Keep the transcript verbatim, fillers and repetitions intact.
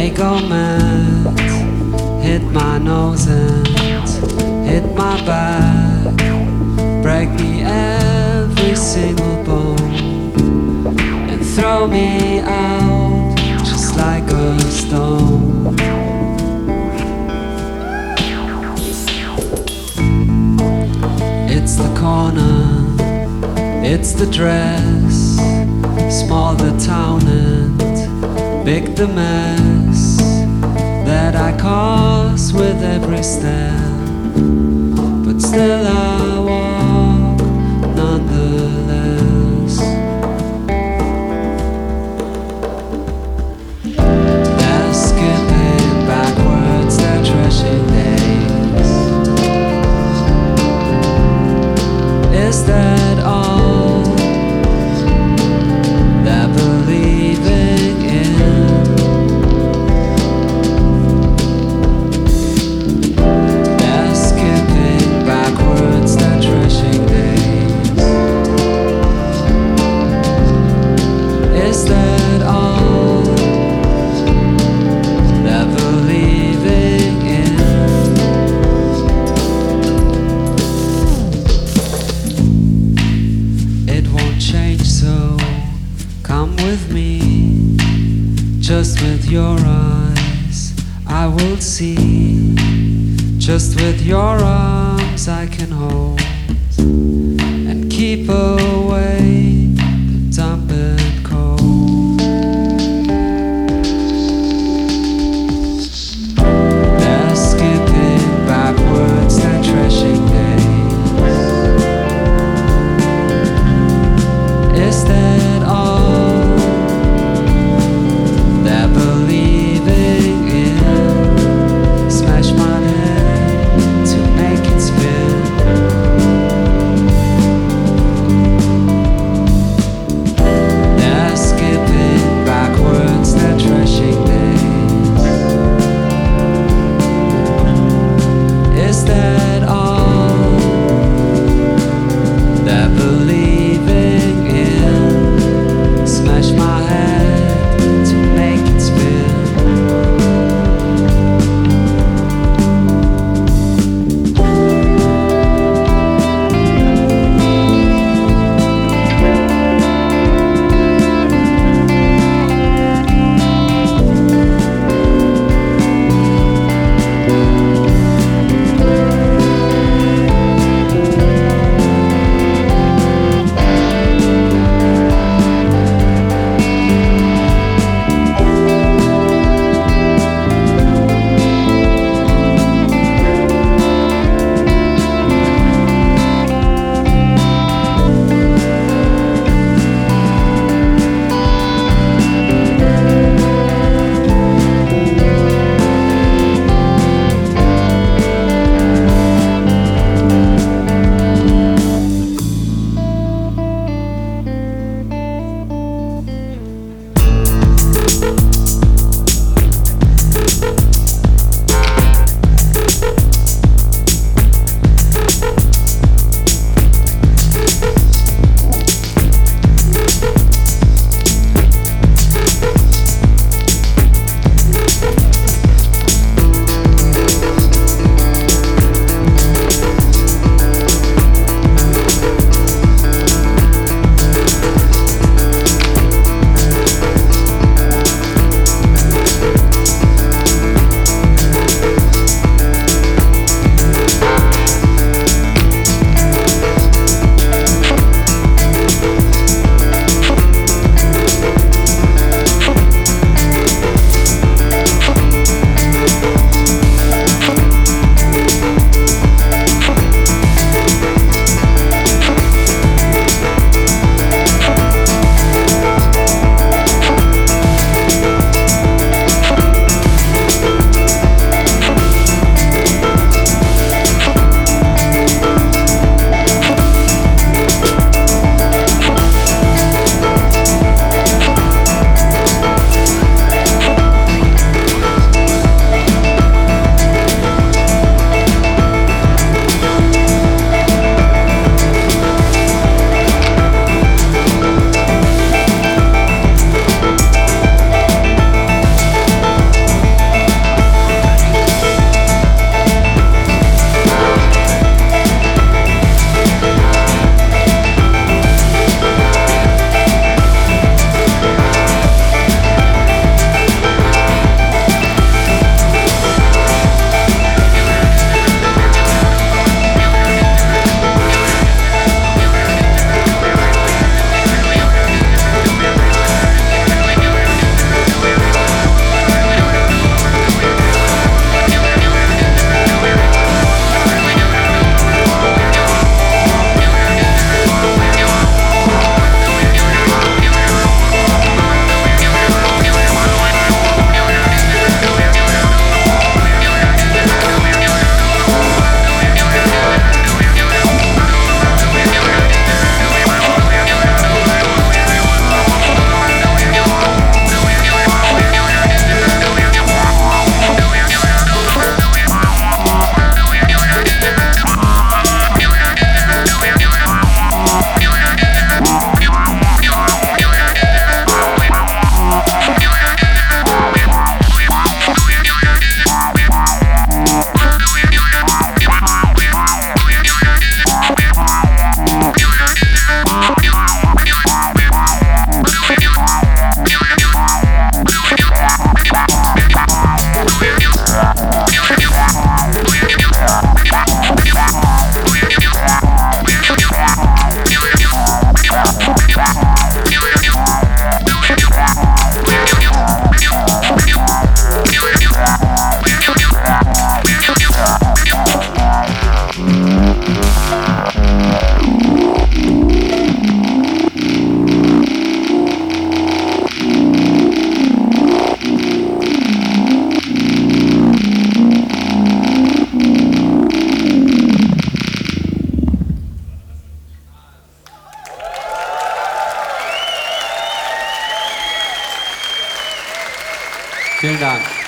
They go mad, hit my nose and hit my back, break me every single bone, and throw me out just like a stone. It's the corner, it's the dress, small the town and big the mess that I cause with every step, but still I walk nonetheless. They're skipping backwards, they're trashing days. Is that all they're believing in? They're skipping backwards, they're trashing days. Is that all they're believing in? It won't change, so come with me. Just with your eyes I will see. Just with your arms I can hold and keep away the damp and cold. They're skipping backwards, they're trashing days. Is that all they're believing in? Smash my head to make it spin. Vielen Dank.